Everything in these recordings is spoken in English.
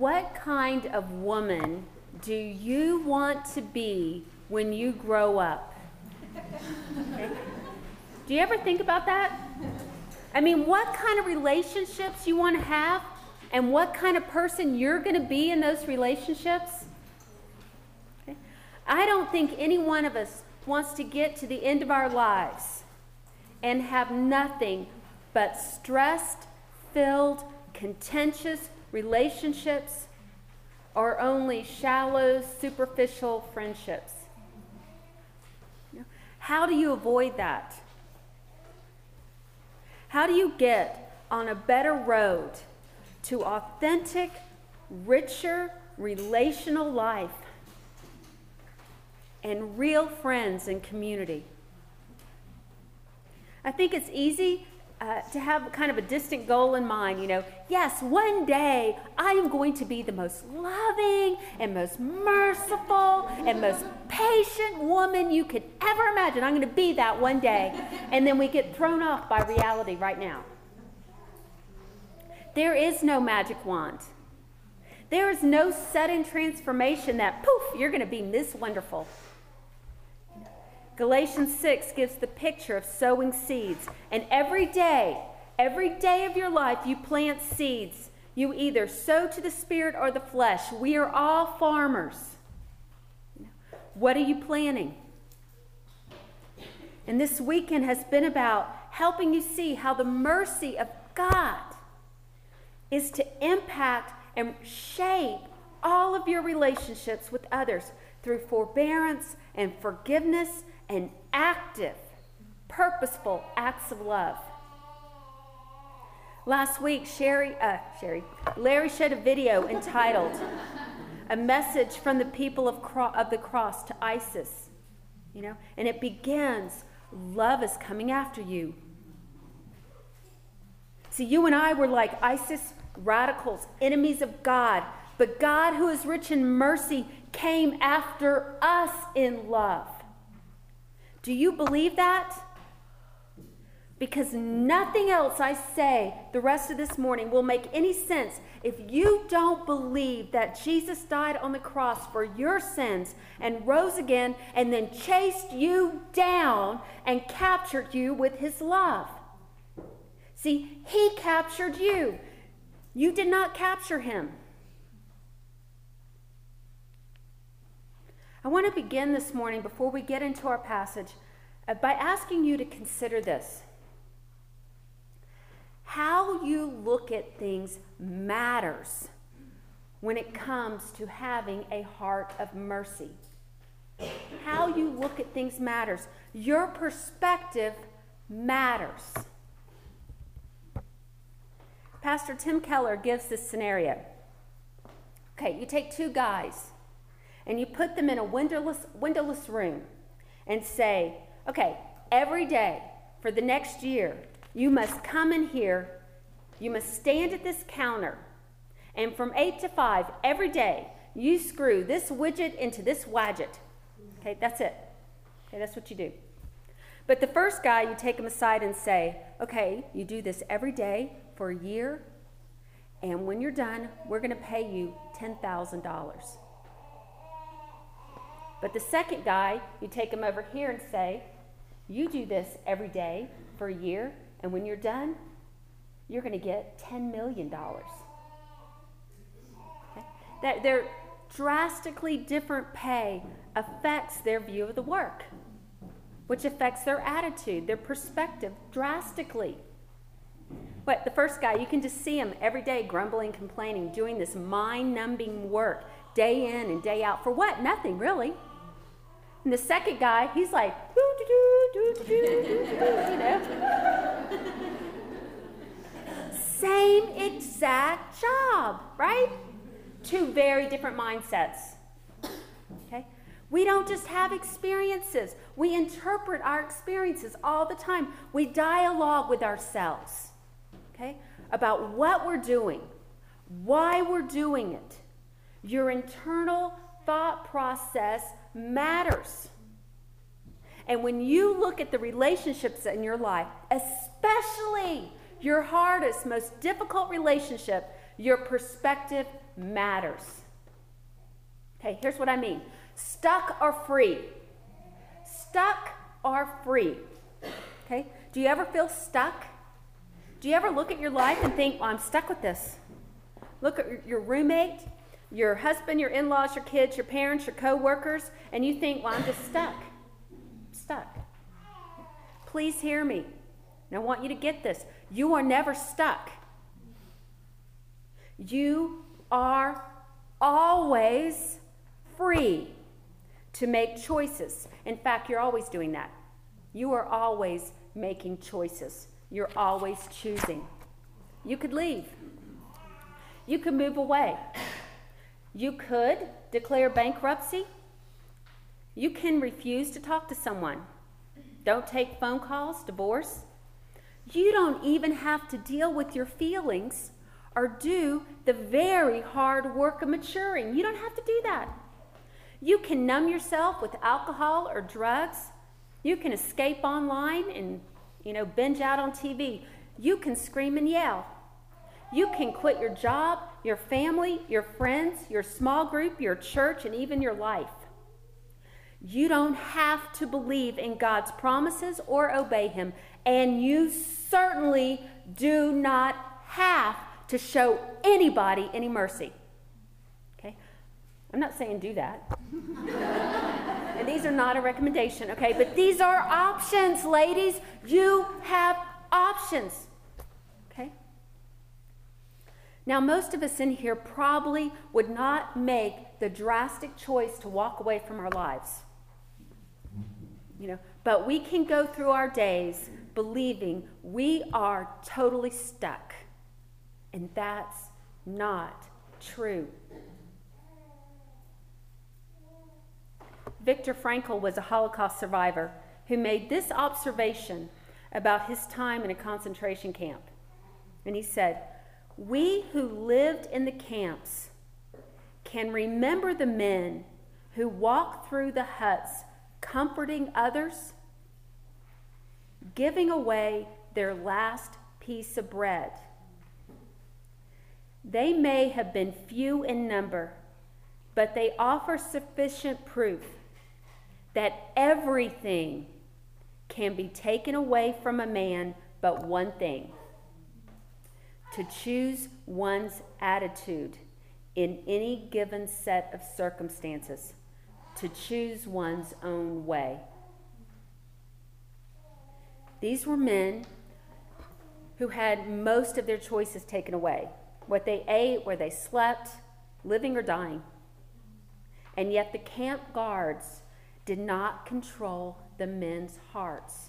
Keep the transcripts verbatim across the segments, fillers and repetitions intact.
what kind of woman do you want to be when you grow up? Okay. Do you ever think about that? I mean, what kind of relationships you want to have and what kind of person you're going to be in those relationships? Okay. I don't think any one of us wants to get to the end of our lives and have nothing but stressed, filled, contentious relationships or only shallow, superficial friendships. You know, how do you avoid that? How do you get on a better road to authentic, richer, relational life and real friends and community? I think it's easy uh, to have kind of a distant goal in mind, you know. Yes, one day I am going to be the most loving and most merciful and most patient woman you could ever imagine. I'm going to be that one day. And then we get thrown off by reality right now. There is no magic wand. There is no sudden transformation that, poof, you're going to be Miss Wonderful. Galatians six gives the picture of sowing seeds. And every day, every day of your life, you plant seeds. You either sow to the spirit or the flesh. We are all farmers. What are you planting? And this weekend has been about helping you see how the mercy of God is to impact and shape all of your relationships with others through forbearance and forgiveness and active, purposeful acts of love. Last week, Sherry, uh, Sherry, Larry showed a video entitled "A Message from the People of, Cro- of the Cross to ISIS." You know, and it begins, "Love is coming after you." See, you and I were like ISIS radicals, enemies of God, but God, who is rich in mercy, came after us in love. Do you believe that? Because nothing else I say the rest of this morning will make any sense if you don't believe that Jesus died on the cross for your sins and rose again and then chased you down and captured you with his love. See, he captured you. You did not capture him. I want to begin this morning, before we get into our passage, uh, by asking you to consider this. How you look at things matters when it comes to having a heart of mercy. How you look at things matters. Your perspective matters. Pastor Tim Keller gives this scenario. Okay, you take two guys and you put them in a windowless, windowless room and say, okay, every day for the next year, you must come in here, you must stand at this counter, and from eight to five every day, you screw this widget into this wadget. Okay, that's it. Okay, that's what you do. But the first guy, you take him aside and say, okay, you do this every day for a year, and when you're done, we're going to pay you ten thousand dollars. But the second guy, you take him over here and say, you do this every day for a year, and when you're done, you're going to get ten million dollars. Okay? That their drastically different pay affects their view of the work, which affects their attitude, their perspective drastically. But the first guy, you can just see him every day grumbling, complaining, doing this mind-numbing work day in and day out. For what? Nothing, really. And the second guy, he's like, you know. Same exact job, right? Two very different mindsets. Okay? We don't just have experiences. We interpret our experiences all the time. We dialogue with ourselves, okay, about what we're doing, why we're doing it. Your internal thought process matters. And when you look at the relationships in your life, especially your hardest, most difficult relationship, your perspective matters. Okay, here's what I mean. Stuck or free. Stuck or free. Okay, do you ever feel stuck? Do you ever look at your life and think, well, I'm stuck with this? Look at your roommate, your husband, your in-laws, your kids, your parents, your co-workers, and you think, well, I'm just stuck. Stuck. Please hear me. And I want you to get this. You are never stuck. You are always free to make choices. In fact, you're always doing that. You are always making choices. You're always choosing. You could leave. You could move away. You could declare bankruptcy. You can refuse to talk to someone. Don't take phone calls, divorce. You don't even have to deal with your feelings or do the very hard work of maturing. You don't have to do that. You can numb yourself with alcohol or drugs. You can escape online and, you know, binge out on T V. You can scream and yell. You can quit your job, your family, your friends, your small group, your church, and even your life. You don't have to believe in God's promises or obey Him, and you certainly do not have to show anybody any mercy. Okay? I'm not saying do that. And these are not a recommendation, okay? But these are options, ladies. You have options. Okay? Now, most of us in here probably would not make the drastic choice to walk away from our lives. You know, but we can go through our days believing we are totally stuck. And that's not true. Viktor Frankl was a Holocaust survivor who made this observation about his time in a concentration camp. And he said, "We who lived in the camps can remember the men who walked through the huts comforting others, giving away their last piece of bread. They may have been few in number, but they offer sufficient proof that everything can be taken away from a man but one thing: to choose one's attitude in any given set of circumstances, to choose one's own way." These were men who had most of their choices taken away. What they ate, where they slept, living or dying. And yet the camp guards did not control the men's hearts.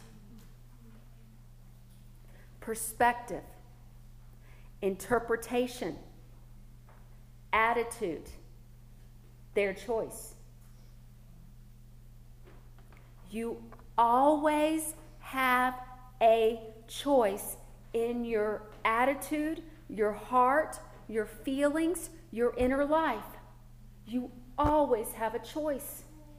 Perspective, interpretation, attitude, their choice. You always have a choice in your attitude, your heart, your feelings, your inner life. You always have a choice.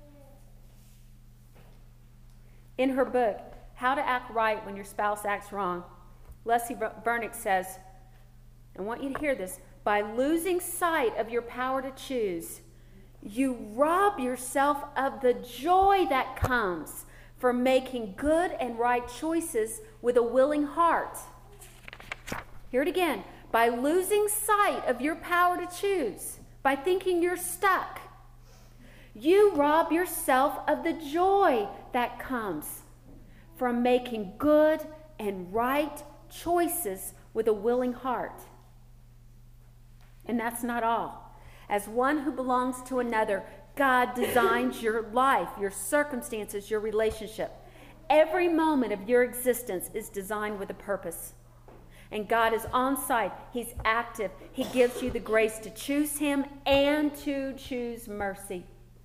In her book, How to Act Right When Your Spouse Acts Wrong, Leslie Vernick says, I want you to hear this, by losing sight of your power to choose, you rob yourself of the joy that comes from making good and right choices with a willing heart. Hear it again. By losing sight of your power to choose, by thinking you're stuck, you rob yourself of the joy that comes from making good and right choices with a willing heart. And that's not all. As one who belongs to another, God designs your life, your circumstances, your relationship. Every moment of your existence is designed with a purpose. And God is on site. He's active. He gives you the grace to choose Him and to choose mercy.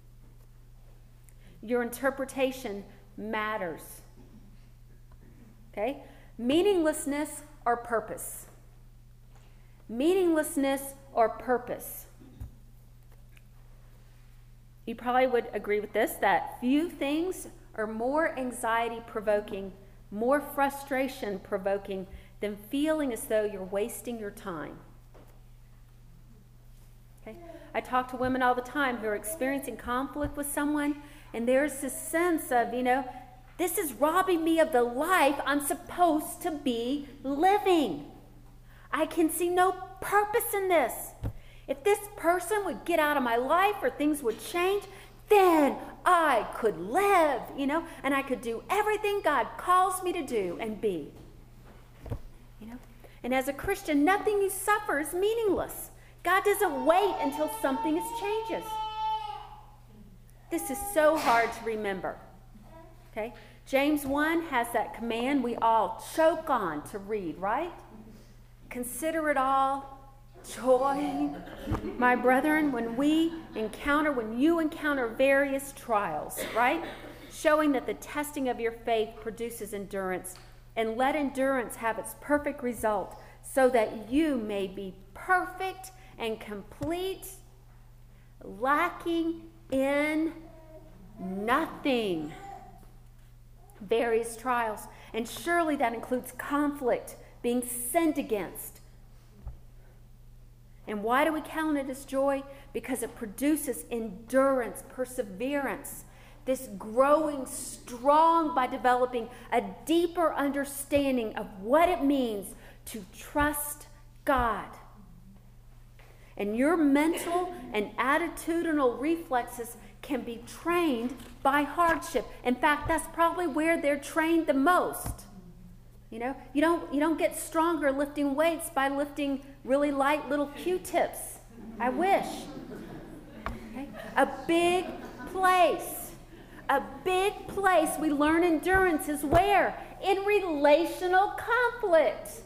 Your interpretation matters. Okay? Meaninglessness or purpose. Meaninglessness or purpose. You probably would agree with this, that few things are more anxiety-provoking, more frustration-provoking than feeling as though you're wasting your time. Okay? I talk to women all the time who are experiencing conflict with someone, and there's this sense of, you know, this is robbing me of the life I'm supposed to be living. I can see no purpose in this. If this person would get out of my life or things would change, then I could live, you know, and I could do everything God calls me to do and be. You know? And as a Christian, nothing you suffer is meaningless. God doesn't wait until something changes. This is so hard to remember. Okay? James one has that command we all choke on to read, right? Consider it all joy, my brethren, when we encounter, when you encounter various trials, right? Showing that the testing of your faith produces endurance. And let endurance have its perfect result, so that you may be perfect and complete, lacking in nothing. Various trials. And surely that includes conflict, being sinned against. And why do we count it as joy? Because it produces endurance, perseverance, this growing strong by developing a deeper understanding of what it means to trust God. And your mental and attitudinal reflexes can be trained by hardship. In fact, that's probably where they're trained the most. You know, you don't you don't get stronger lifting weights by lifting really light little Q-tips. I wish. Okay? A big place. A big place we learn endurance is where? In relational conflict.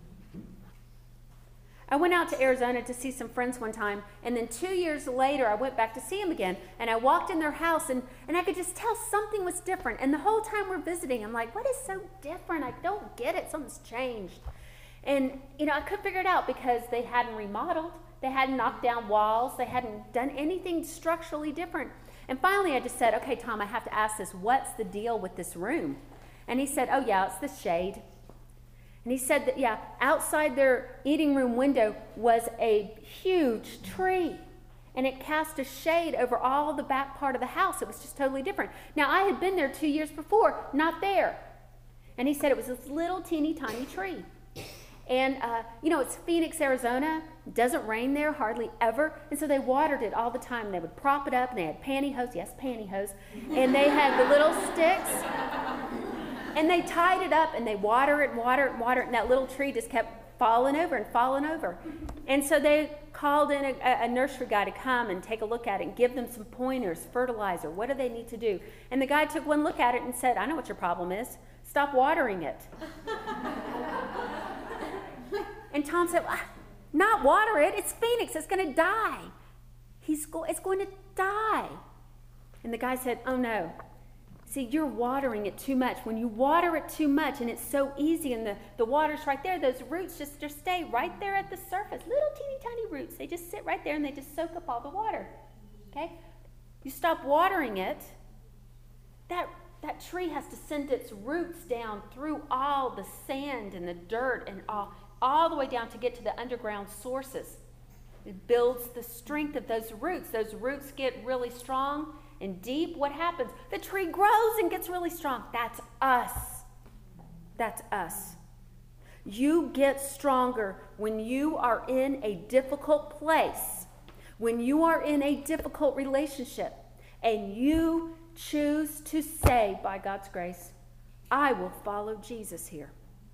I went out to Arizona to see some friends one time, and then two years later I went back to see them again, and I walked in their house, and, and I could just tell something was different. And the whole time we're visiting, I'm like, what is so different? I don't get it. Something's changed. And, you know, I couldn't figure it out because they hadn't remodeled. They hadn't knocked down walls. They hadn't done anything structurally different. And finally I just said, okay, Tom, I have to ask this. What's the deal with this room? And he said, oh, yeah, it's the shade. And he said that, yeah, outside their eating room window was a huge tree. And it cast a shade over all the back part of the house. It was just totally different. Now, I had been there two years before, not there. And he said it was this little teeny tiny tree. And, uh, you know, it's Phoenix, Arizona. It doesn't rain there hardly ever. And so they watered it all the time. They would prop it up, and they had pantyhose. Yes, pantyhose. And they had the little sticks. And they tied it up, and they water it and water it and water it, and that little tree just kept falling over and falling over. And so they called in a, a nursery guy to come and take a look at it and give them some pointers, fertilizer. What do they need to do? And the guy took one look at it and said, I know what your problem is. Stop watering it. And Tom said, well, not water it. It's Phoenix. It's going to die. He's go- it's going to die. And the guy said, oh, no. See, you're watering it too much. When you water it too much, and it's so easy, and the, the water's right there, those roots just, just stay right there at the surface. Little teeny tiny roots. They just sit right there, and they just soak up all the water. Okay? You stop watering it, that, that tree has to send its roots down through all the sand and the dirt and all, all the way down to get to the underground sources. It builds the strength of those roots. Those roots get really strong and deep. What happens? The tree grows and gets really strong. That's us. That's us. You get stronger when you are in a difficult place, when you are in a difficult relationship, and you choose to say, by God's grace, I will follow Jesus here.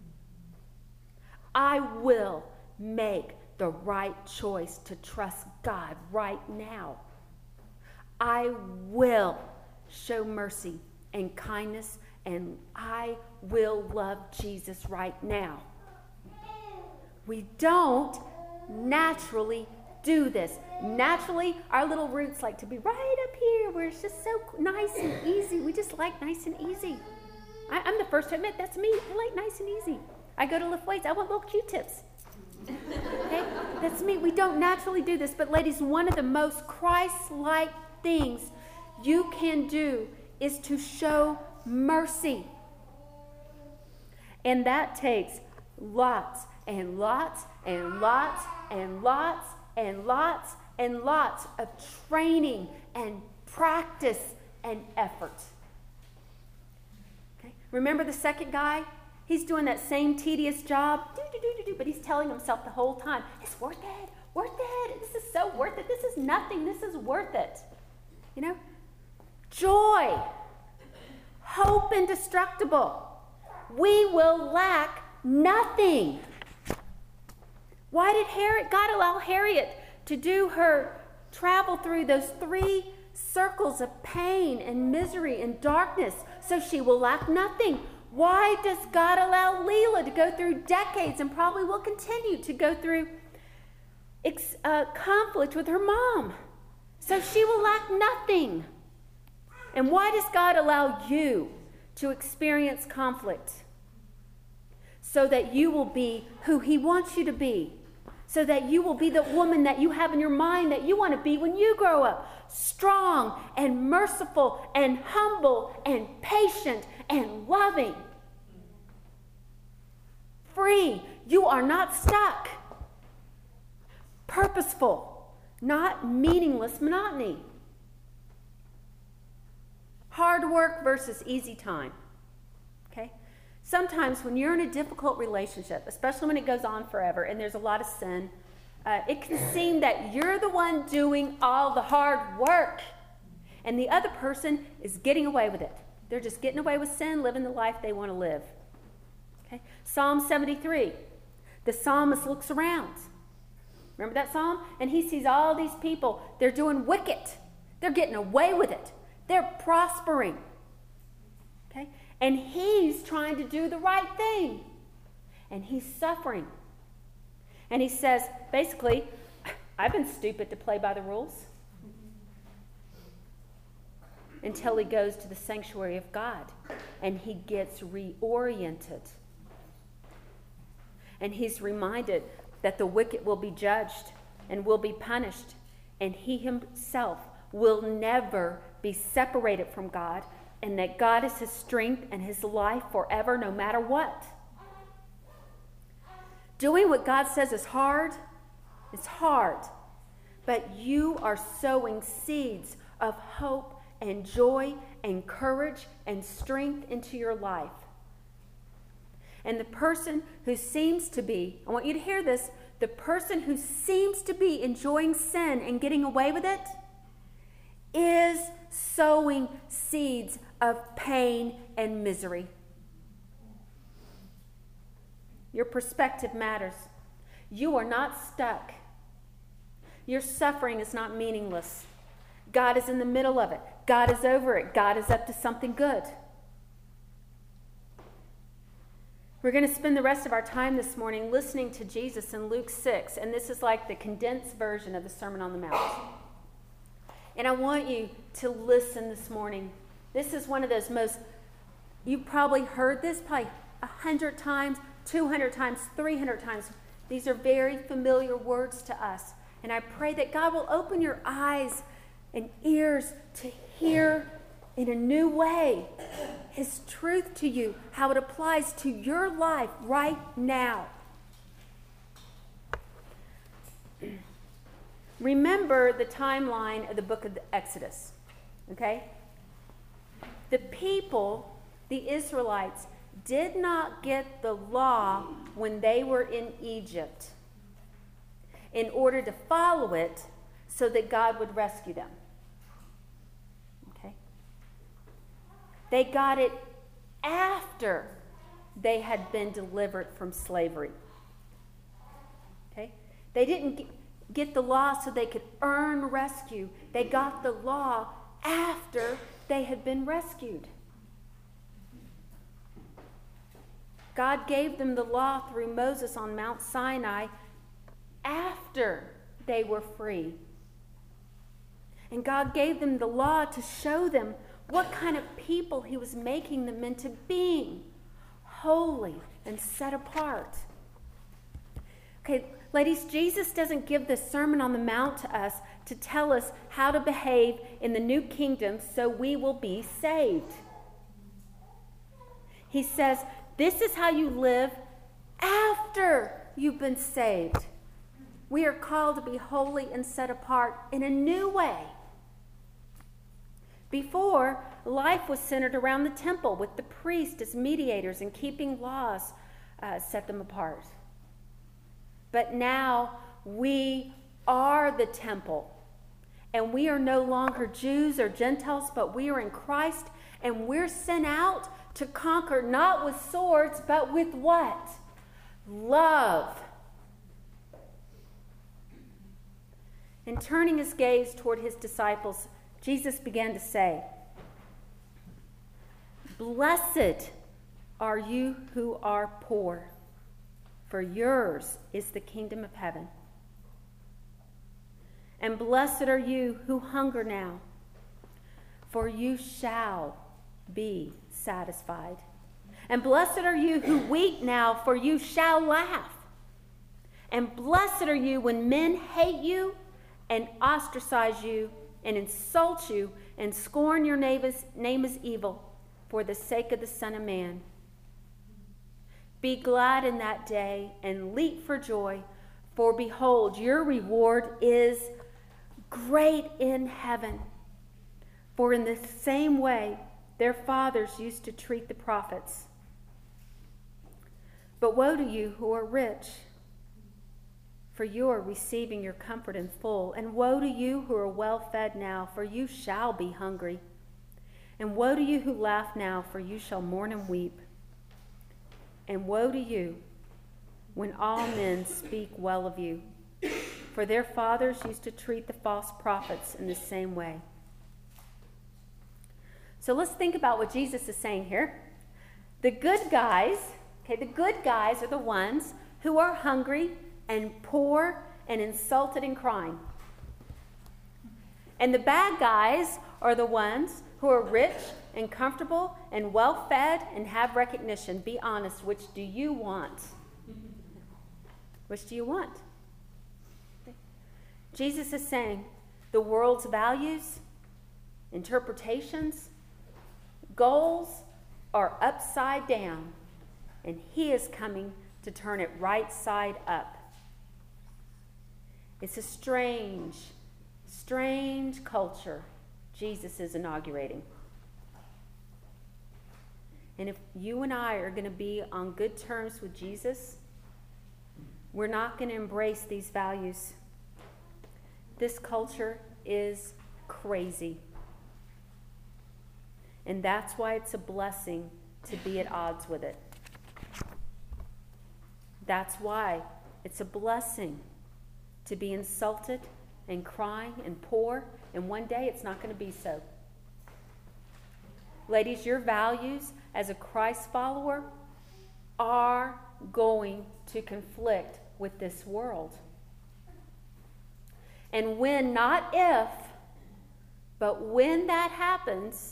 I will make the right choice to trust God right now. I will show mercy and kindness, and I will love Jesus right now. We don't naturally do this. Naturally, our little roots like to be right up here where it's just so nice and easy. We just like nice and easy. I, I'm the first to admit that's me. I like nice and easy. I go to lift weights. I want little Q-tips. Okay? That's me. We don't naturally do this. But ladies, one of the most Christ-like things you can do is to show mercy. And that takes lots and lots and lots and lots and lots and lots of training and practice and effort. Okay? Remember the second guy? He's doing that same tedious job, but he's telling himself the whole time, it's worth it, worth it. This is so worth it. This is nothing. This is worth it. You know? Joy, hope indestructible. We will lack nothing. Why did Harriet, God allow Harriet to do her travel through those three circles of pain and misery and darkness so she will lack nothing? Why does God allow Leela to go through decades and probably will continue to go through ex- uh, conflict with her mom so she will lack nothing? And why does God allow you to experience conflict? So that you will be who He wants you to be. So that you will be the woman that you have in your mind that you want to be when you grow up. Strong and merciful and humble and patient and loving. Free. You are not stuck. Purposeful. Not meaningless monotony. Hard work versus easy time. Okay? Sometimes when you're in a difficult relationship, especially when it goes on forever and there's a lot of sin, uh, it can seem that you're the one doing all the hard work and the other person is getting away with it. They're just getting away with sin, living the life they want to live. Okay? Psalm seventy-three. The psalmist looks around. Remember that psalm? And he sees all these people. They're doing wicked. They're getting away with it. They're prospering. Okay? And he's trying to do the right thing. And he's suffering. And he says, basically, I've been stupid to play by the rules. Until he goes to the sanctuary of God. And he gets reoriented. And he's reminded that the wicked will be judged and will be punished. And he himself will never be separated from God. And that God is his strength and his life forever, no matter what. Doing what God says is hard. It's hard. But you are sowing seeds of hope and joy and courage and strength into your life. And the person who seems to be, I want you to hear this, the person who seems to be enjoying sin and getting away with it is sowing seeds of pain and misery. Your perspective matters. You are not stuck. Your suffering is not meaningless. God is in the middle of it. God is over it. God is up to something good. We're going to spend the rest of our time this morning listening to Jesus in Luke six, and this is like the condensed version of the Sermon on the Mount. And I want you to listen this morning. This is one of those most, you've probably heard this probably a hundred times, two hundred times, three hundred times. These are very familiar words to us. And I pray that God will open your eyes and ears to hear in a new way his truth to you, how it applies to your life right now. Remember the timeline of the book of the Exodus, okay? The people, the Israelites, did not get the law when they were in Egypt in order to follow it so that God would rescue them. Okay? They got it after they had been delivered from slavery. Okay? They didn't get the law so they could earn rescue. They got the law after they had been rescued. God gave them the law through Moses on Mount Sinai after they were free. And God gave them the law to show them what kind of people he was making them into being, holy and set apart. Okay, ladies, Jesus doesn't give this Sermon on the Mount to us to tell us how to behave in the new kingdom so we will be saved. He says, this is how you live after you've been saved. We are called to be holy and set apart in a new way. Before, life was centered around the temple with the priests as mediators and keeping laws uh, set them apart. But now we are the temple. And we are no longer Jews or Gentiles, but we are in Christ. And we're sent out to conquer not with swords, but with what? Love. And turning his gaze toward his disciples, Jesus began to say, "Blessed are you who are poor, for yours is the kingdom of heaven. And blessed are you who hunger now, for you shall be satisfied. And blessed are you who weep now, for you shall laugh. And blessed are you when men hate you and ostracize you and insult you and scorn your neighbor's name as evil for the sake of the Son of Man. Be glad in that day and leap for joy, for behold, your reward is great in heaven. For in the same way their fathers used to treat the prophets. But woe to you who are rich, for you are receiving your comfort in full. And woe to you who are well fed now, for you shall be hungry. And woe to you who laugh now, for you shall mourn and weep. And woe to you when all men speak well of you, for their fathers used to treat the false prophets in the same way." So let's think about what Jesus is saying here. The good guys, okay, the good guys are the ones who are hungry and poor and insulted and crying. And the bad guys are the ones who are rich and comfortable and well-fed and have recognition. Be honest, which do you want? Which do you want? Jesus is saying the world's values, interpretations, goals are upside down, and he is coming to turn it right side up. It's a strange, strange culture Jesus is inaugurating. And if you and I are going to be on good terms with Jesus, we're not going to embrace these values. This culture is crazy. And that's why it's a blessing to be at odds with it. That's why it's a blessing to be insulted and crying and poor, and one day it's not going to be so. Ladies, your values as a Christ follower are going to conflict with this world. And when, not if, but when that happens,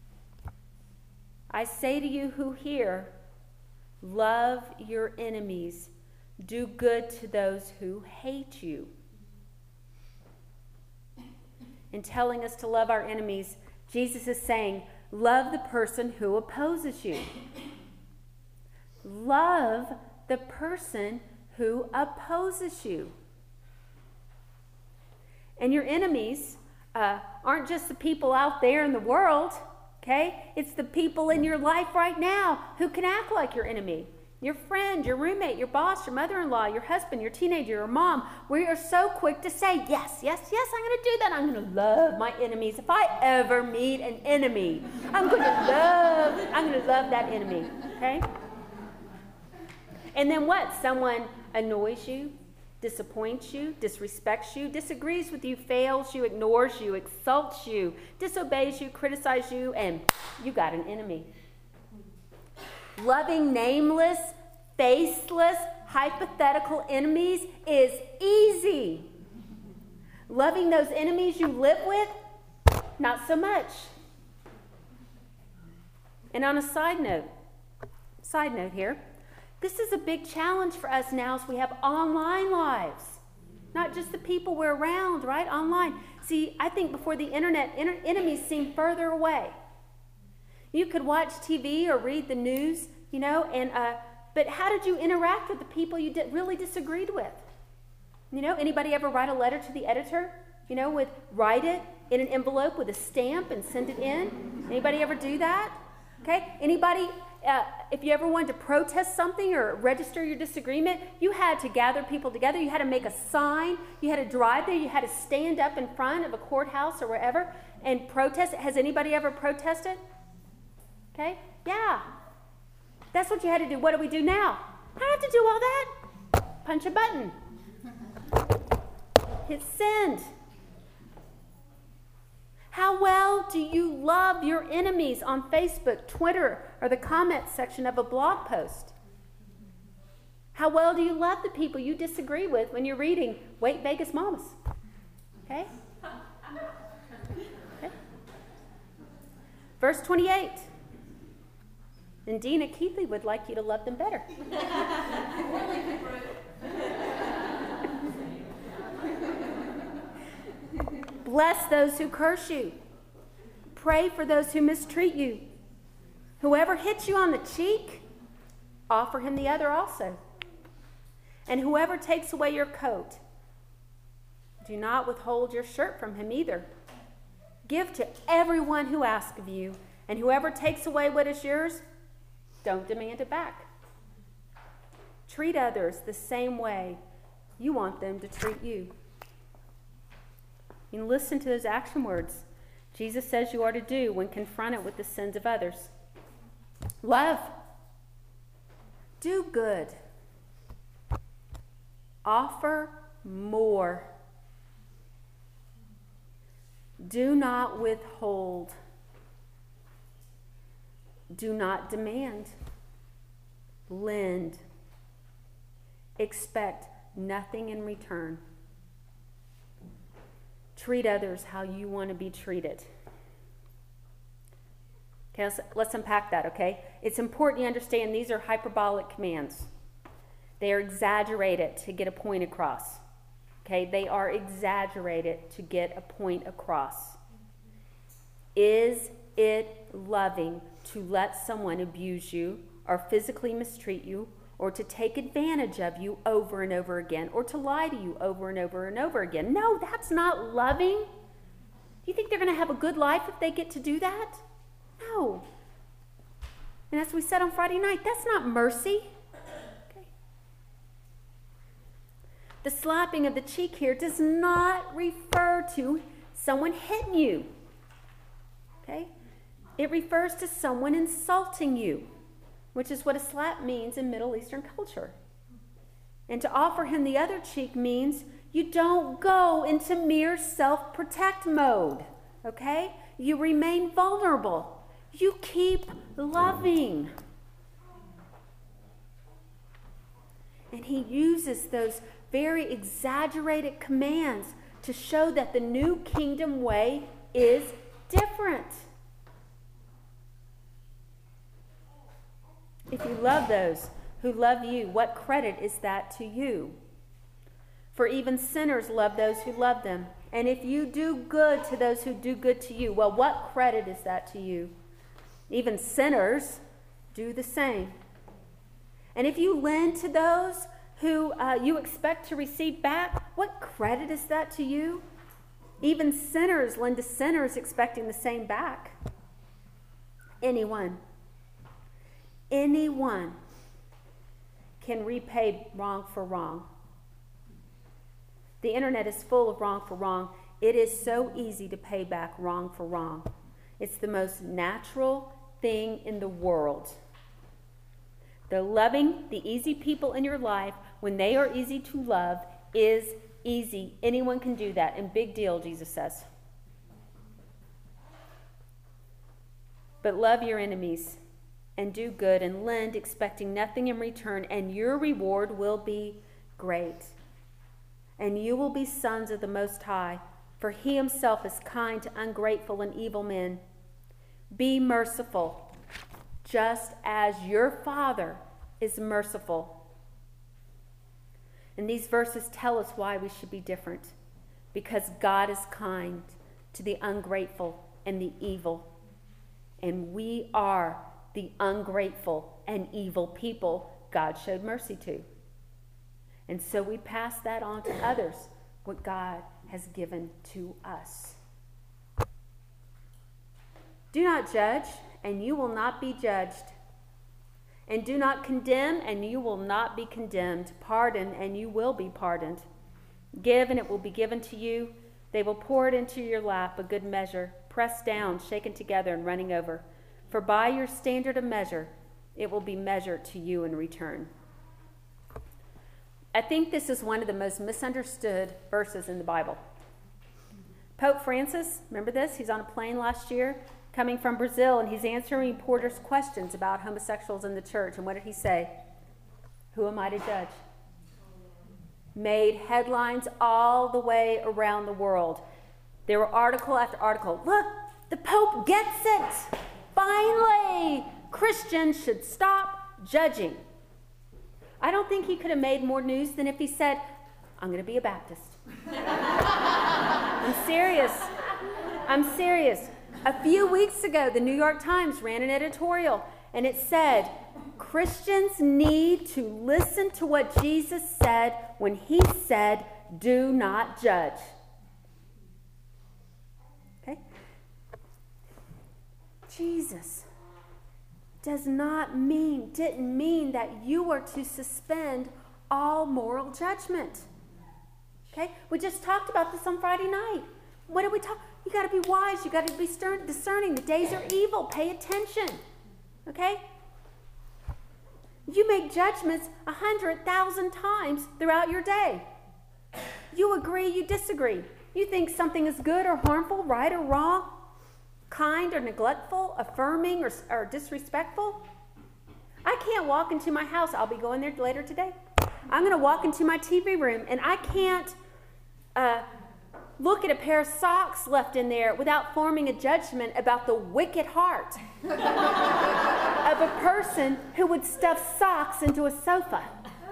I say to you who hear, love your enemies, do good to those who hate you. In telling us to love our enemies, Jesus is saying, love the person who opposes you. Love the person who opposes you. And your enemies uh, aren't just the people out there in the world, okay? It's the people in your life right now who can act like your enemy. Your friend, your roommate, your boss, your mother-in-law, your husband, your teenager, your mom. We are so quick to say, yes, yes, yes, I'm going to do that. I'm going to love my enemies. If I ever meet an enemy, I'm going to love, I'm going to love that enemy, okay? And then what? Someone annoys you, disappoints you, disrespects you, disagrees with you, fails you, ignores you, insults you, disobeys you, criticizes you, and you got an enemy. Loving nameless, faceless, hypothetical enemies is easy. Loving those enemies you live with, not so much. And on a side note, side note here, this is a big challenge for us now as we have online lives. Not just the people we're around, right? Online. See, I think before the internet, inter- enemies seemed further away. You could watch T V or read the news, you know, and uh, but how did you interact with the people you did, really disagreed with? You know, anybody ever write a letter to the editor? You know, with write it in an envelope with a stamp and send it in? Anybody ever do that? Okay? Anybody, uh, if you ever wanted to protest something or register your disagreement, you had to gather people together. You had to make a sign. You had to drive there. You had to stand up in front of a courthouse or wherever and protest. Has anybody ever protested? Okay? Yeah. That's what you had to do. What do we do now? I don't have to do all that. Punch a button. Hit send. How well do you love your enemies on Facebook, Twitter, or the comments section of a blog post? How well do you love the people you disagree with when you're reading Wait Vegas Mamas? Okay? Okay. Verse twenty-eight. And Dina Keithley would like you to love them better. Bless those who curse you. Pray for those who mistreat you. Whoever hits you on the cheek, offer him the other also. And whoever takes away your coat, do not withhold your shirt from him either. Give to everyone who asks of you, and whoever takes away what is yours, don't demand it back. Treat others the same way you want them to treat you. You listen to those action words Jesus says you are to do when confronted with the sins of others. Love. Do good. Offer more. Do not withhold. Do not demand. Lend. Expect nothing in return. Treat others how you want to be treated. Okay, let's, let's unpack that, okay? It's important you understand these are hyperbolic commands. They are exaggerated to get a point across. Okay, they are exaggerated to get a point across. Is it loving to let someone abuse you or physically mistreat you or to take advantage of you over and over again, or to lie to you over and over and over again? No, that's not loving. Do you think they're going to have a good life if they get to do that? No. And as we said on Friday night, that's not mercy. Okay. The slapping of the cheek here does not refer to someone hitting you. Okay? It refers to someone insulting you, which is what a slap means in Middle Eastern culture. And to offer him the other cheek means you don't go into mere self-protect mode, okay? You remain vulnerable. You keep loving. And he uses those very exaggerated commands to show that the new kingdom way is different. If you love those who love you, what credit is that to you? For even sinners love those who love them. And if you do good to those who do good to you, well, what credit is that to you? Even sinners do the same. And if you lend to those who uh, you expect to receive back, what credit is that to you? Even sinners lend to sinners expecting the same back. Anyone. Anyone can repay wrong for wrong. The internet is full of wrong for wrong. It is so easy to pay back wrong for wrong. It's the most natural thing in the world. The loving, the easy people in your life, when they are easy to love, is easy. Anyone can do that, and big deal, Jesus says. But love your enemies and do good and lend, expecting nothing in return, and your reward will be great. And you will be sons of the Most High, for he himself is kind to ungrateful and evil men. Be merciful, just as your Father is merciful. And these verses tell us why we should be different. Because God is kind to the ungrateful and the evil. And we are the ungrateful and evil people God showed mercy to. And so we pass that on to others, what God has given to us. Do not judge, and you will not be judged. And do not condemn, and you will not be condemned. Pardon, and you will be pardoned. Give, and it will be given to you. They will pour it into your lap, a good measure, pressed down, shaken together, and running over. For by your standard of measure, it will be measured to you in return. I think this is one of the most misunderstood verses in the Bible. Pope Francis, remember this? He's on a plane last year coming from Brazil, and he's answering reporters' questions about homosexuals in the church. And what did he say? Who am I to judge? Made headlines all the way around the world. There were article after article. Look, the Pope gets it. Finally, Christians should stop judging. I don't think he could have made more news than if he said, I'm going to be a Baptist. I'm serious. I'm serious. A few weeks ago, the New York Times ran an editorial, and it said, Christians need to listen to what Jesus said when he said, do not judge. Okay? Jesus does not mean, didn't mean that you were to suspend all moral judgment. Okay? We just talked about this on Friday night. What did we talk? You got to be wise. You got to be discerning. The days are evil. Pay attention. Okay? You make judgments a hundred thousand times throughout your day. You agree, you disagree. You think something is good or harmful, right or wrong, kind or neglectful, affirming or, or disrespectful. I can't walk into my house. I'll be going there later today. I'm going to walk into my T V room, and I can't uh, look at a pair of socks left in there without forming a judgment about the wicked heart of a person who would stuff socks into a sofa.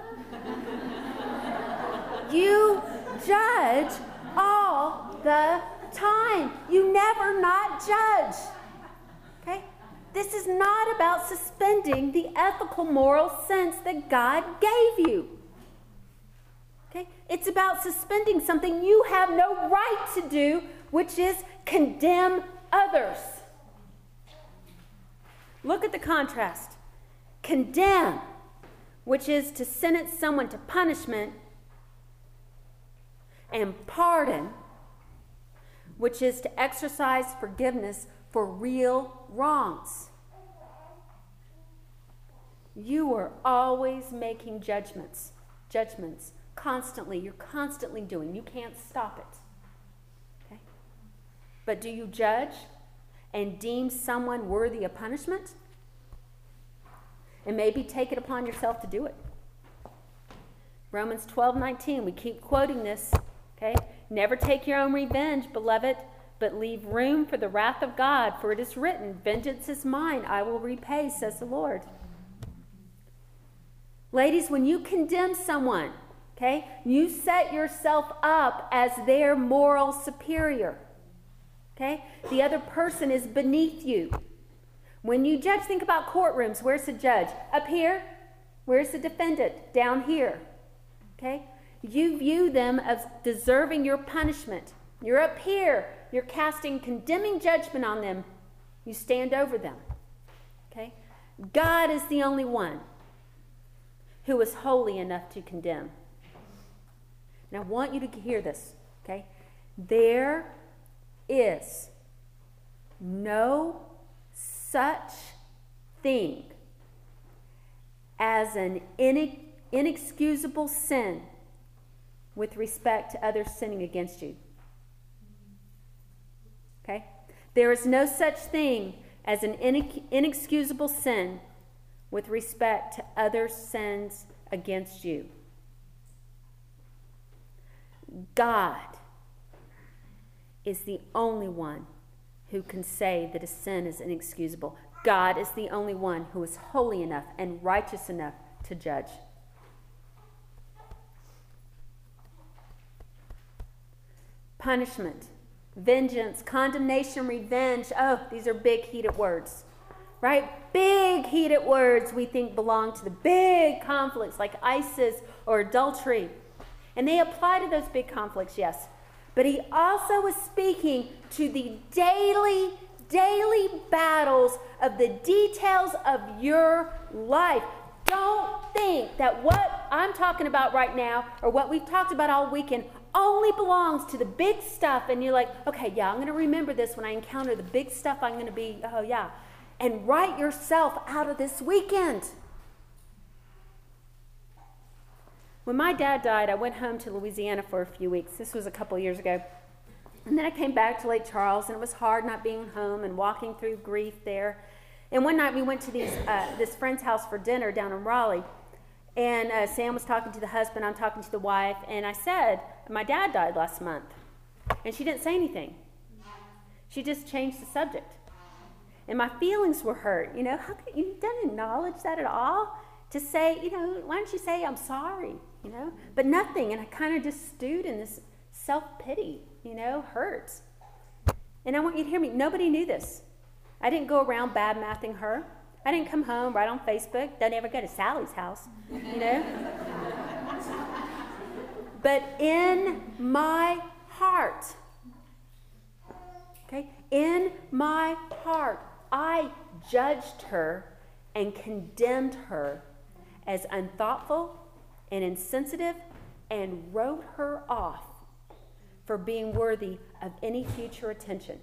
You judge all the time. You never not judge. Okay? This is not about suspending the ethical, moral sense that God gave you. Okay? It's about suspending something you have no right to do, which is condemn others. Look at the contrast. Condemn, which is to sentence someone to punishment, and pardon, which is to exercise forgiveness for real wrongs. You are always making judgments, judgments, constantly. You're constantly doing. You can't stop it. Okay? But do you judge and deem someone worthy of punishment? And maybe take it upon yourself to do it. Romans twelve nineteen, we keep quoting this. Okay? Never take your own revenge, beloved, but leave room for the wrath of God, for it is written, vengeance is mine, I will repay, says the Lord. Ladies, when you condemn someone, okay, you set yourself up as their moral superior. Okay? The other person is beneath you. When you judge, think about courtrooms. Where's the judge? Up here. Where's the defendant? Down here. Okay? You view them as deserving your punishment. You're up here. You're casting condemning judgment on them. You stand over them. Okay? God is the only one who is holy enough to condemn. And I want you to hear this. Okay? There is no such thing as an inex- inexcusable sin with respect to others sinning against you. Okay? There is no such thing as an inex- inexcusable sin with respect to others' sins against you. God is the only one who can say that a sin is inexcusable. God is the only one who is holy enough and righteous enough to judge. Punishment, vengeance, condemnation, revenge. Oh, these are big, heated words, right? Big, heated words we think belong to the big conflicts like ISIS or adultery. And they apply to those big conflicts, yes. But he also is speaking to the daily, daily battles of the details of your life. Don't think that what I'm talking about right now, or what we've talked about all weekend, only belongs to the big stuff. And you're like, okay, yeah, I'm going to remember this when I encounter the big stuff. I'm going to be, oh yeah. And write yourself out of this weekend. When my dad died, I went home to Louisiana for a few weeks. This was a couple years ago. And then I came back to Lake Charles, and it was hard not being home and walking through grief there. And one night we went to these, uh, this friend's house for dinner down in Raleigh. And uh, Sam was talking to the husband, I'm talking to the wife, and I said, my dad died last month. And she didn't say anything. She just changed the subject. And my feelings were hurt. You know, how could you didn't acknowledge that at all? To say, you know, why don't you say I'm sorry, you know? But nothing, and I kind of just stewed in this self-pity, you know, hurts. And I want you to hear me, nobody knew this. I didn't go around bad-mouthing her. I didn't come home, write on Facebook, don't ever go to Sally's house, you know? But in my heart, okay, in my heart, I judged her and condemned her as unthoughtful and insensitive, and wrote her off for being worthy of any future attention.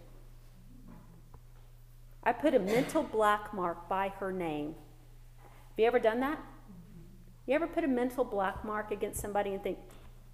I put a mental black mark by her name. Have you ever done that? You ever put a mental black mark against somebody and think,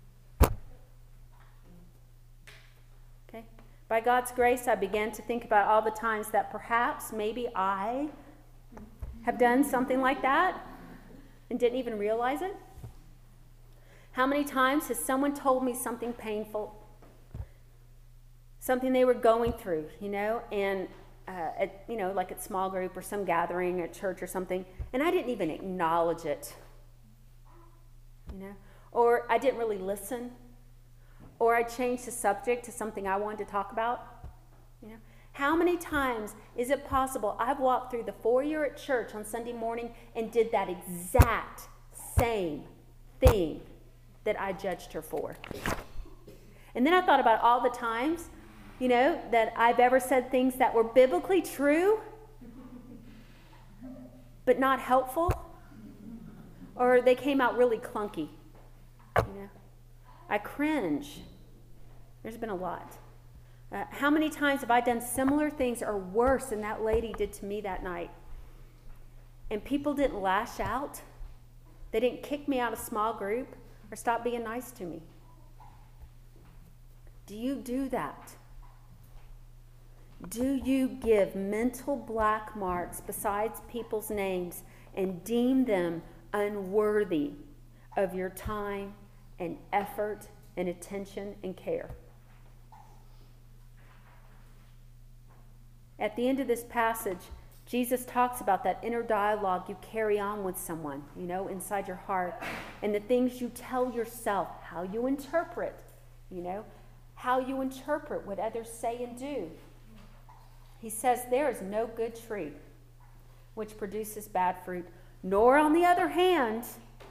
okay? By God's grace, I began to think about all the times that perhaps, maybe I have done something like that and didn't even realize it. How many times has someone told me something painful, something they were going through, you know, and uh, at, you know, like at small group or some gathering at church or something, and I didn't even acknowledge it, you know, or I didn't really listen, or I changed the subject to something I wanted to talk about, you know. How many times is it possible I've walked through the foyer at church on Sunday morning and did that exact same thing that I judged her for? And then I thought about all the times, you know, that I've ever said things that were biblically true, but not helpful, or they came out really clunky, you know. I cringe. There's been a lot. Uh, how many times have I done similar things or worse than that lady did to me that night? And people didn't lash out. They didn't kick me out of small group or stop being nice to me. Do you do that? Do you give mental black marks besides people's names and deem them unworthy of your time and effort and attention and care? At the end of this passage, Jesus talks about that inner dialogue you carry on with someone, you know, inside your heart, and the things you tell yourself, how you interpret, you know, how you interpret what others say and do. He says there is no good tree which produces bad fruit, nor, on the other hand,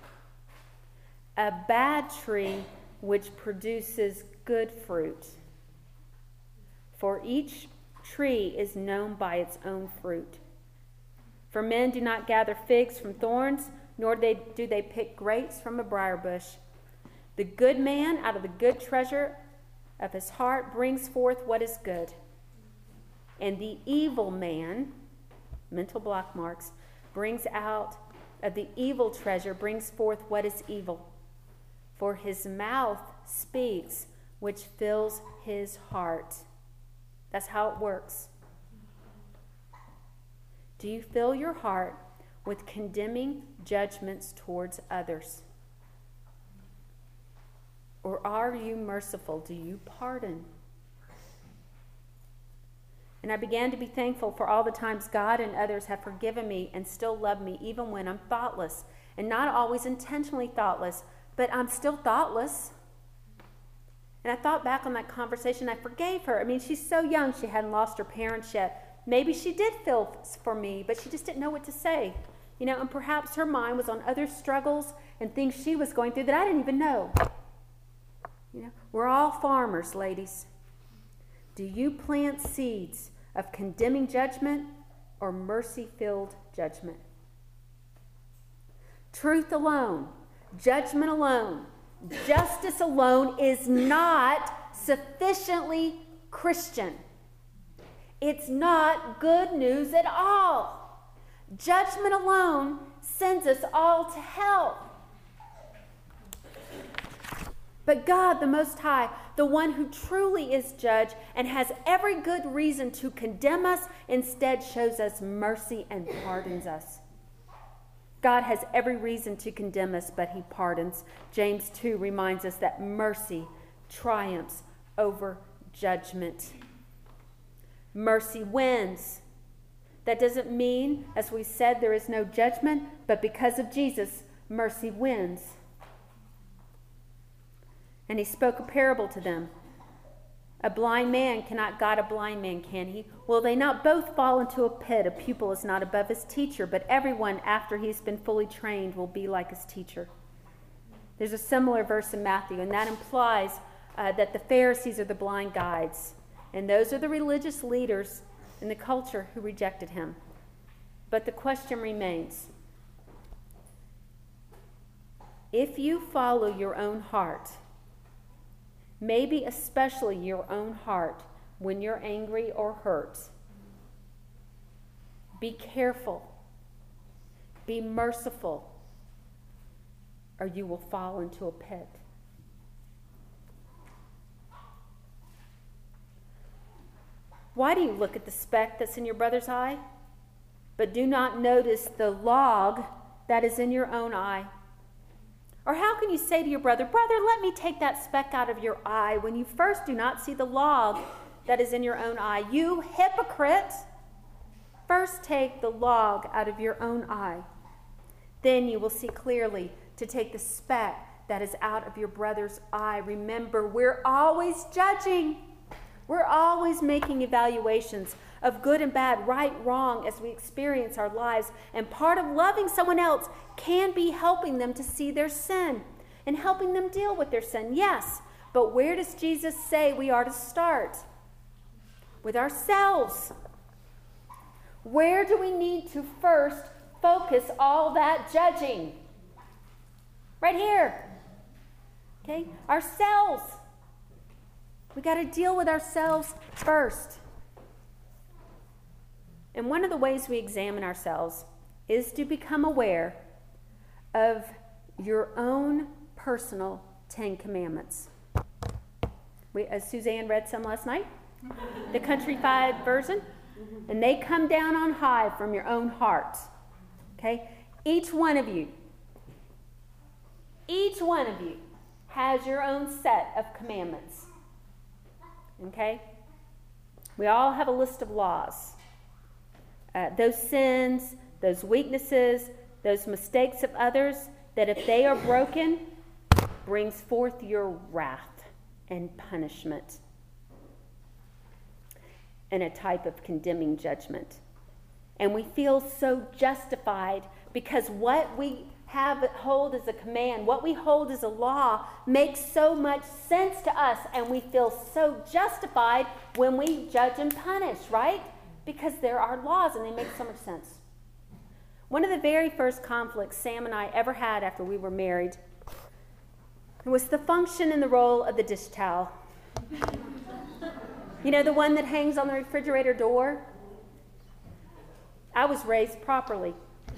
a bad tree which produces good fruit. For each tree is known by its own fruit. For men do not gather figs from thorns, nor do they pick grapes from a briar bush. The good man out of the good treasure of his heart brings forth what is good. And the evil man, mental block marks, brings out of the evil treasure, brings forth what is evil. For his mouth speaks, which fills his heart. That's how it works. Do you fill your heart with condemning judgments towards others? Or are you merciful? Do you pardon? And I began to be thankful for all the times God and others have forgiven me and still love me, even when I'm thoughtless. And not always intentionally thoughtless, but I'm still thoughtless. And I thought back on that conversation. I forgave her. I mean, she's so young. She hadn't lost her parents yet. Maybe she did feel for me, but she just didn't know what to say. You know, and perhaps her mind was on other struggles and things she was going through that I didn't even know. You know, we're all farmers, ladies. Do you plant seeds of condemning judgment or mercy-filled judgment? Truth alone, judgment alone, justice alone is not sufficiently Christian. It's not good news at all. Judgment alone sends us all to hell. But God, the Most High, the one who truly is judge and has every good reason to condemn us, instead shows us mercy and pardons us. God has every reason to condemn us, but he pardons. James two reminds us that mercy triumphs over judgment. Mercy wins. That doesn't mean, as we said, there is no judgment, but because of Jesus, mercy wins. And he spoke a parable to them. A blind man cannot guide a blind man, can he? Will they not both fall into a pit? A pupil is not above his teacher, but everyone, after he's been fully trained, will be like his teacher. There's a similar verse in Matthew, and that implies uh, that the Pharisees are the blind guides, and those are the religious leaders in the culture who rejected him. But the question remains, if you follow your own heart, maybe especially your own heart when you're angry or hurt, be careful, be merciful, or you will fall into a pit. Why do you look at the speck that's in your brother's eye, but do not notice the log that is in your own eye? Or how can you say to your brother, brother, let me take that speck out of your eye, when you first do not see the log that is in your own eye? You hypocrite! First take the log out of your own eye. Then you will see clearly to take the speck that is out of your brother's eye. Remember, we're always judging. We're always making evaluations of good and bad, right, wrong, as we experience our lives. And part of loving someone else can be helping them to see their sin and helping them deal with their sin. Yes, but where does Jesus say we are to start? With ourselves. Where do we need to first focus all that judging? Right here. Okay? Ourselves. We got to deal with ourselves first. And one of the ways we examine ourselves is to become aware of your own personal Ten Commandments. We, as Suzanne read some last night, the Countrified version, and they come down on high from your own heart. Okay? Each one of you, each one of you has your own set of commandments. Okay? We all have a list of laws. Uh, those sins, those weaknesses, those mistakes of others, that if they are broken, brings forth your wrath and punishment and a type of condemning judgment. And we feel so justified because what we have hold as a command, what we hold as a law, makes so much sense to us, and we feel so justified when we judge and punish, right? Because there are laws and they make so much sense. One of the very first conflicts Sam and I ever had after we were married was the function and the role of the dish towel. You know, the one that hangs on the refrigerator door? I was raised properly.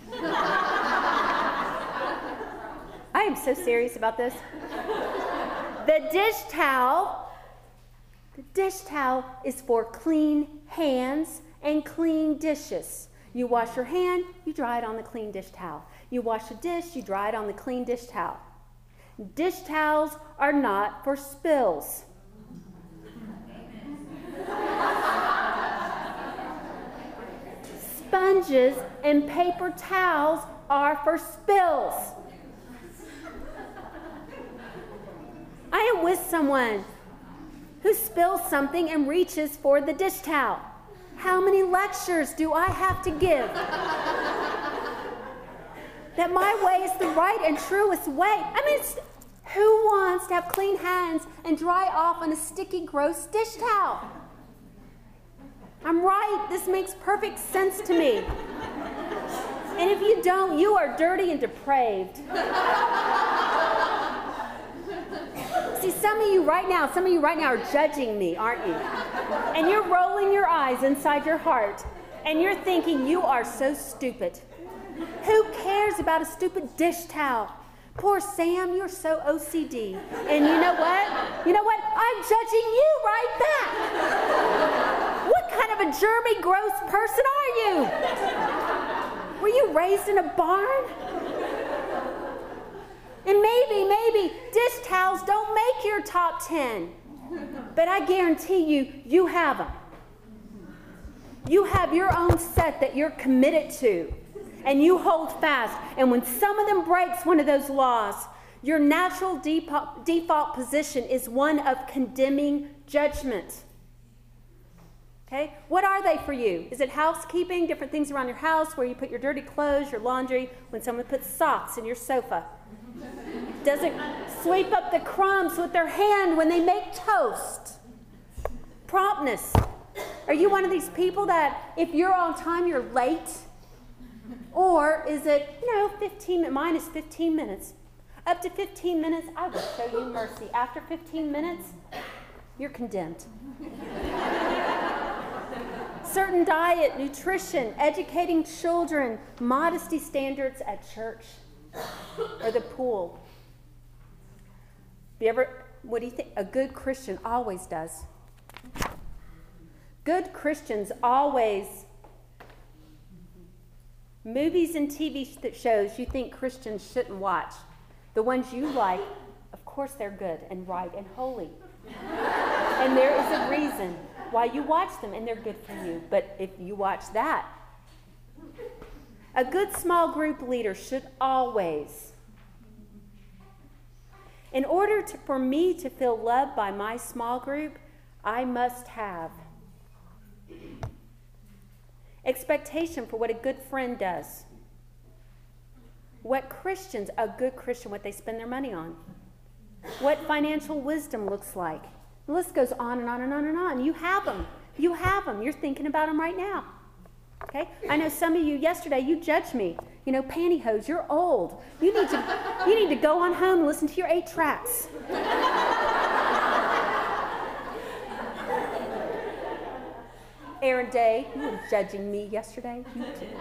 I am so serious about this. The dish towel, the dish towel is for clean hands and clean dishes. You wash your hand, you dry it on the clean dish towel. You wash a dish, you dry it on the clean dish towel. Dish towels are not for spills. Sponges and paper towels are for spills. I am with someone who spills something and reaches for the dish towel. How many lectures do I have to give? that my way is the right and truest way. I mean, it's, who wants to have clean hands and dry off on a sticky, gross dish towel? I'm right. This makes perfect sense to me. And if you don't, you are dirty and depraved. See, some of you right now, some of you right now are judging me, aren't you? And you're rolling your eyes inside your heart, and you're thinking you are so stupid. Who cares about a stupid dish towel? Poor Sam, you're so O C D. And you know what? You know what? I'm judging you right back. What kind of a germy, gross person are you? Were you raised in a barn? And maybe, maybe dish towels don't make your top ten. But I guarantee you, you have them. You have your own set that you're committed to. And you hold fast. And when some of them breaks one of those laws, your natural default, default position is one of condemning judgment. Okay? What are they for you? Is it housekeeping, different things around your house where you put your dirty clothes, your laundry, when someone puts socks in your sofa? Doesn't sweep up the crumbs with their hand when they make toast? Promptness. Are you one of these people that if you're on time, you're late? Or is it, you know, fifteen, mine is fifteen minutes. Up to fifteen minutes, I will show you mercy. After fifteen minutes, you're condemned. Certain diet, nutrition, educating children, modesty standards at church or the pool. Have you ever, what do you think? A good Christian always does. Good Christians always, movies and T V shows you think Christians shouldn't watch. The ones you like, of course they're good and right and holy. And there is a reason why you watch them, and they're good for you. But if you watch that, a good small group leader should always, in order to, for me to feel loved by my small group, I must have expectation for what a good friend does. What Christians, a good Christian, what they spend their money on. What financial wisdom looks like. The list goes on and on and on and on. You have them. You have them. You're thinking about them right now. Okay? I know some of you yesterday, you judged me. You know, pantyhose, you're old. You need to, you need to go on home and listen to your eight tracks. Aaron Day, you were judging me yesterday. You did.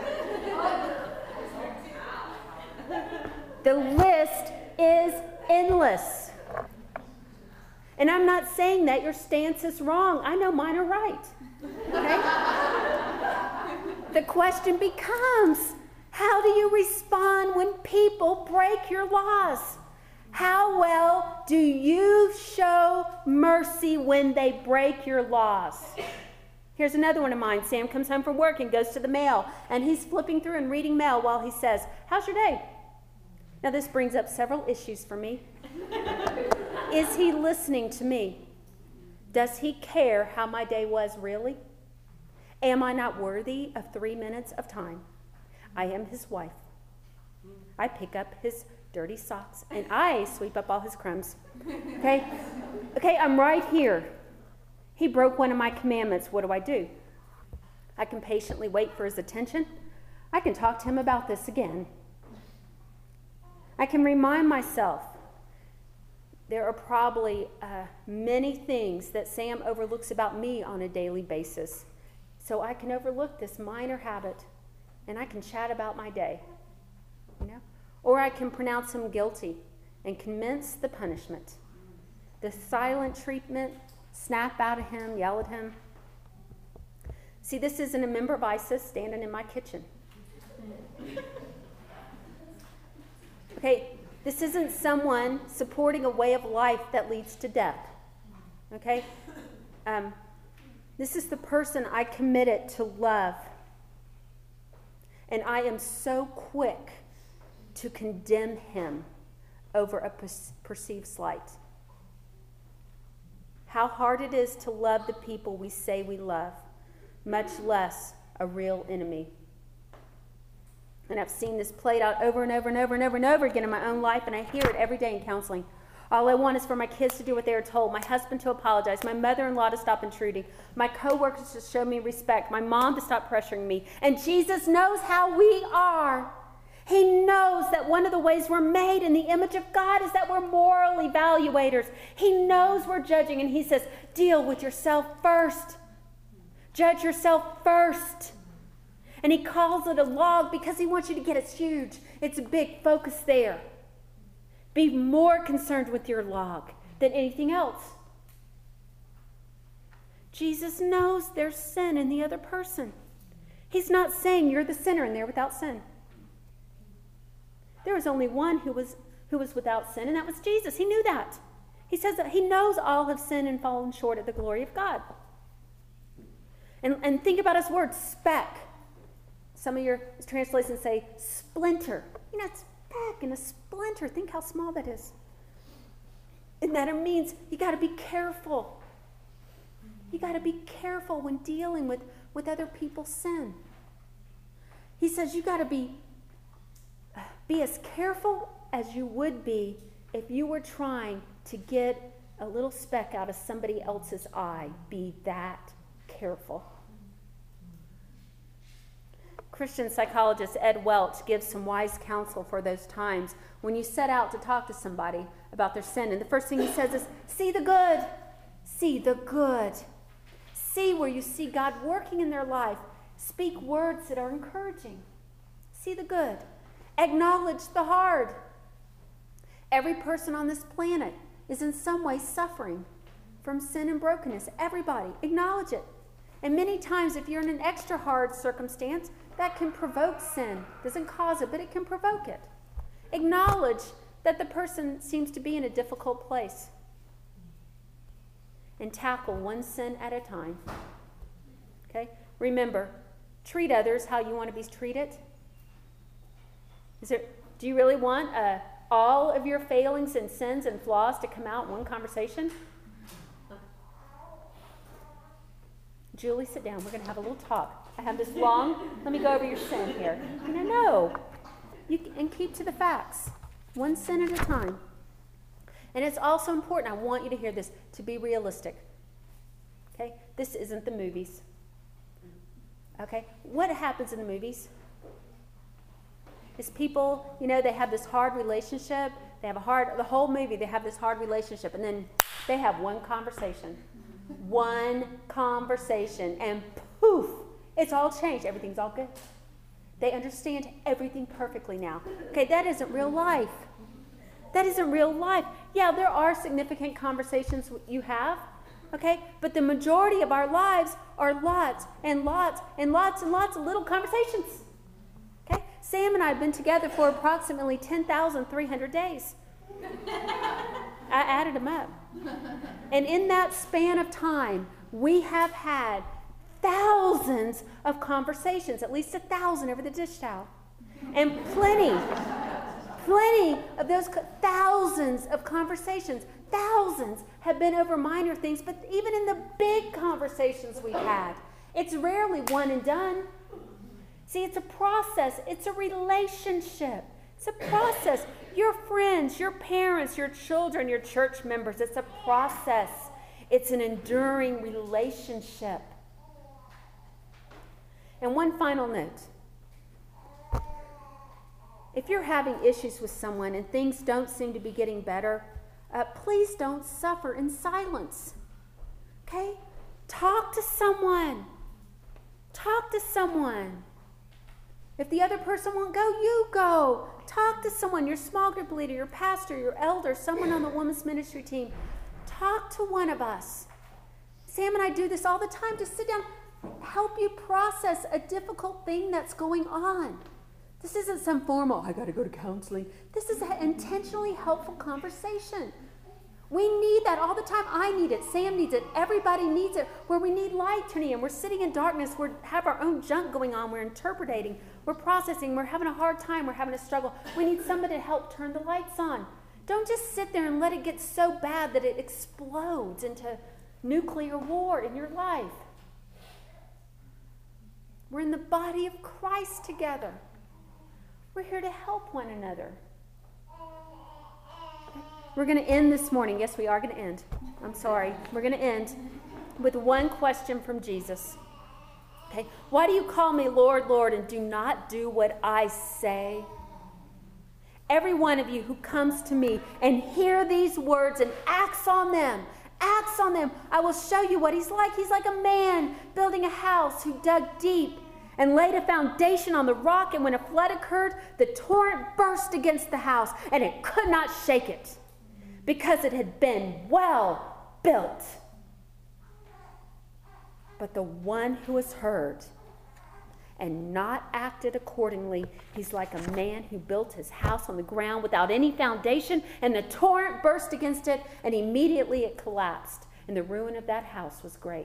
The list is endless. And I'm not saying that your stance is wrong. I know mine are right. Okay? The question becomes, how do you respond when people break your laws? How well do you show mercy when they break your laws? Here's another one of mine. Sam comes home from work and goes to the mail, and he's flipping through and reading mail while he says, "How's your day?" Now, this brings up several issues for me. Is he listening to me? Does he care how my day was really? Am I not worthy of three minutes of time? I am his wife. I pick up his dirty socks, and I sweep up all his crumbs. Okay? Okay, I'm right here. He broke one of my commandments. What do I do? I can patiently wait for his attention. I can talk to him about this again. I can remind myself there are probably uh, many things that Sam overlooks about me on a daily basis. So I can overlook this minor habit, and I can chat about my day. You know? Or I can pronounce him guilty and commence the punishment. The silent treatment, snap out at him, yell at him. See, this isn't a member of ISIS standing in my kitchen. Okay, this isn't someone supporting a way of life that leads to death. Okay? Um, this is the person I committed to love. And I am so quick to condemn him over a per- perceived slight. How hard it is to love the people we say we love, much less a real enemy. And I've seen this played out over and over and over and over and over again in my own life, and I hear it every day in counseling. All I want is for my kids to do what they are told, my husband to apologize, my mother-in-law to stop intruding, my coworkers to show me respect, my mom to stop pressuring me. And Jesus knows how we are. He knows that one of the ways we're made in the image of God is that we're moral evaluators. He knows we're judging, and he says, deal with yourself first. Judge yourself first. And he calls it a log because he wants you to get it's huge. It's a big focus there. Be more concerned with your log than anything else. Jesus knows there's sin in the other person. He's not saying you're the sinner and they're without sin. There was only one who was who was without sin, and that was Jesus. He knew that. He says that he knows all have sinned and fallen short of the glory of God. And, and think about his word, speck. Some of your translations say splinter. You know, it's speck and a splinter. Think how small that is. And that it means you got to be careful. You got to be careful when dealing with, with other people's sin. He says you got to be, be as careful as you would be if you were trying to get a little speck out of somebody else's eye. Be that careful. Christian psychologist Ed Welch gives some wise counsel for those times when you set out to talk to somebody about their sin. And the first thing he says is, see the good. See the good. See where you see God working in their life. Speak words that are encouraging. See the good. Acknowledge the hard. Every person on this planet is in some way suffering from sin and brokenness. Everybody. Acknowledge it. And many times, if you're in an extra hard circumstance, that can provoke sin. Doesn't cause it, but it can provoke it. Acknowledge that the person seems to be in a difficult place. And tackle one sin at a time. Okay? Remember, treat others how you want to be treated. Is there, do you really want uh, all of your failings and sins and flaws to come out in one conversation? Julie, sit down. We're going to have a little talk. I have this long. Let me go over your sin here. And I know. You, and keep to the facts. One sin at a time. And it's also important, I want you to hear this, to be realistic. Okay? This isn't the movies. Okay? What happens in the movies is people, you know, they have this hard relationship. They have a hard, the whole movie, they have this hard relationship. And then they have one conversation. One conversation. And poof, it's all changed. Everything's all good. They understand everything perfectly now. Okay, that isn't real life. That isn't real life. Yeah, there are significant conversations you have, okay? But the majority of our lives are lots and lots and lots and lots of little conversations, okay? Sam and I have been together for approximately ten thousand three hundred days. I added them up. And in that span of time, we have had thousands of conversations, at least a thousand over the dish towel. And plenty, plenty of those co- thousands of conversations, thousands have been over minor things, but even in the big conversations we've had, it's rarely one and done. See, it's a process. It's a relationship. It's a process. Your friends, your parents, your children, your church members, it's a process. It's an enduring relationship. And one final note. If you're having issues with someone and things don't seem to be getting better, uh, please don't suffer in silence. Okay? Talk to someone. Talk to someone. If the other person won't go, you go. Talk to someone, your small group leader, your pastor, your elder, someone on the women's ministry team. Talk to one of us. Sam and I do this all the time. Just sit down, help you process a difficult thing that's going on. This isn't some formal, I got to go to counseling. This is an intentionally helpful conversation. We need that all the time. I need it. Sam needs it. Everybody needs it. Where we need light turning in. We're sitting in darkness. We have our own junk going on. We're interpreting. We're processing. We're having a hard time. We're having a struggle. We need somebody to help turn the lights on. Don't just sit there and let it get so bad that it explodes into nuclear war in your life. We're in the body of Christ together. We're here to help one another. We're going to end this morning. Yes, we are going to end. I'm sorry. We're going to end with one question from Jesus. Okay. Why do you call me Lord, Lord, and do not do what I say? Every one of you who comes to me and hear these words and acts on them, acts on them, I will show you what he's like. He's like a man building a house who dug deep and laid a foundation on the rock, and when a flood occurred, the torrent burst against the house, and it could not shake it, because it had been well built. But the one who has heard and not acted accordingly, he's like a man who built his house on the ground without any foundation, and the torrent burst against it, and immediately it collapsed, and the ruin of that house was great.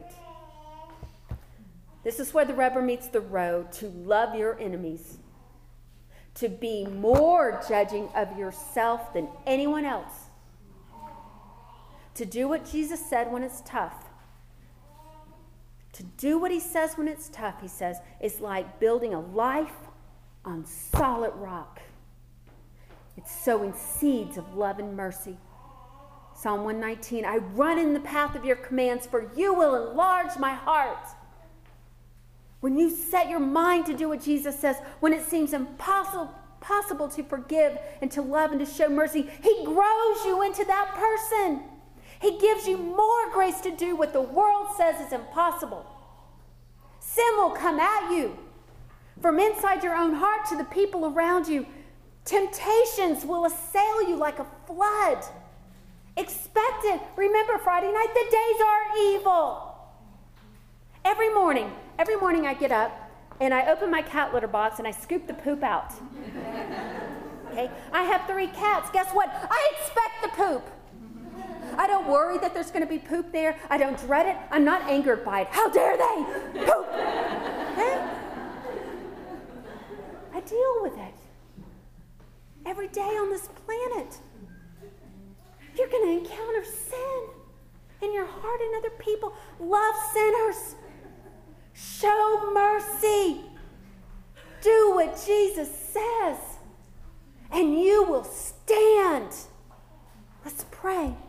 This is where the rubber meets the road: to love your enemies, to be more judging of yourself than anyone else, to do what Jesus said when it's tough. To do what he says when it's tough, he says, is like building a life on solid rock. It's sowing seeds of love and mercy. Psalm one nineteen, I run in the path of your commands, for you will enlarge my heart. When you set your mind to do what Jesus says, when it seems impossible possible to forgive and to love and to show mercy, he grows you into that person. He gives you more grace to do what the world says is impossible. Sin will come at you from inside your own heart to the people around you. Temptations will assail you like a flood. Expect it. Remember Friday night, the days are evil. Every morning, every morning I get up and I open my cat litter box and I scoop the poop out. Okay? I have three cats. Guess what? I expect the poop. I don't worry that there's going to be poop there. I don't dread it. I'm not angered by it. How dare they? Poop! Okay? I deal with it. Every day on this planet, you're going to encounter sin in your heart and other people. Love sinners. Show mercy. Do what Jesus says, and you will stand. Let's pray.